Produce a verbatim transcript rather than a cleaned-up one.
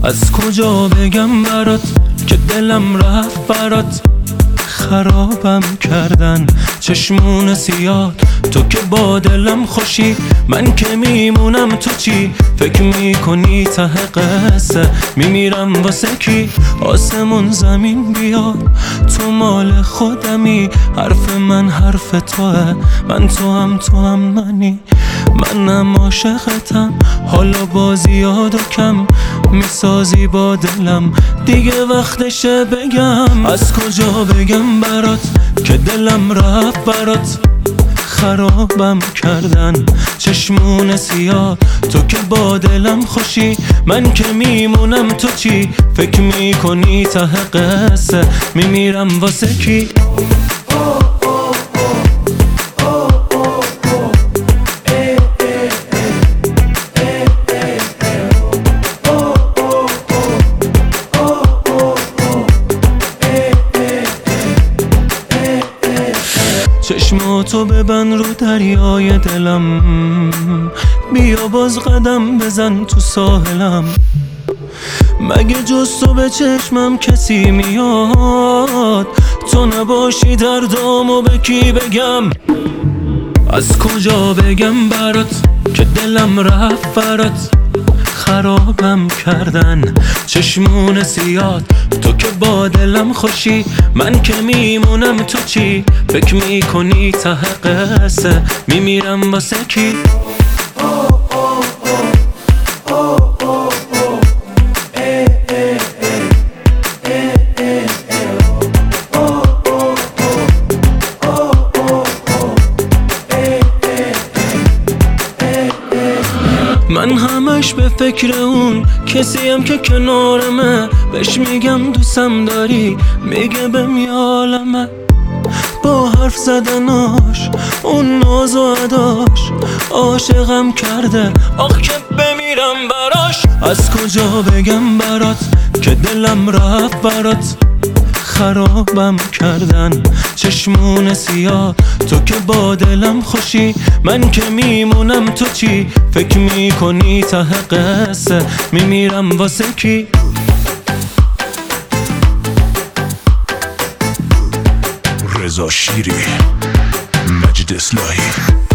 از کجا بگم برات که دلم رفت برات، خرابم کردن چشمون سیاه. تو که با دلم خوشی، من که میمونم تو چی؟ فکر میکنی ته قصه میمیرم واسه کی؟ آسمون زمین بیاد تو مال خودمی، حرف من حرف توه، من تو هم تو هم منی. منم عاشقتم، حالا با زیاد و کم میسازی با دلم، دیگه وقتشه بگم. از کجا بگم برات که دلم رفت برات، خرابم کردن چشمون سیاه. تو که با دلم خوشی، من که میمونم تو چی؟ فکر میکنی ته قصه میمیرم واسه کی؟ چشماتو ببند رو دریای دلم، بیا باز قدم بزن تو ساحلم. مگه جز تو به چشمم کسی میاد؟ تو نباشی دردامو به کی بگم؟ از کجا بگم برات که دلم رفت برات، خرابم کردن چشمون سیاد. تو که با دلم خوشی، من که میمونم تو چی؟ فکر میکنی ته قصه میمیرم واسه کی؟ من همش به فکر اون کسیم که کنارمه، بهش میگم دوستم داری، میگه بهم یالمه. با حرف زدناش اون ناز و اداش عاشقم کرده، آخ که بمیرم براش. از کجا بگم برات که دلم رفت برات، خرابم کردن چشمون سیاه. تو که با دلم خوشی، من که میمونم تو چی؟ فکر میکنی ته قصه میمیرم واسه کی؟ رضا شیری، مجید اصلاحی.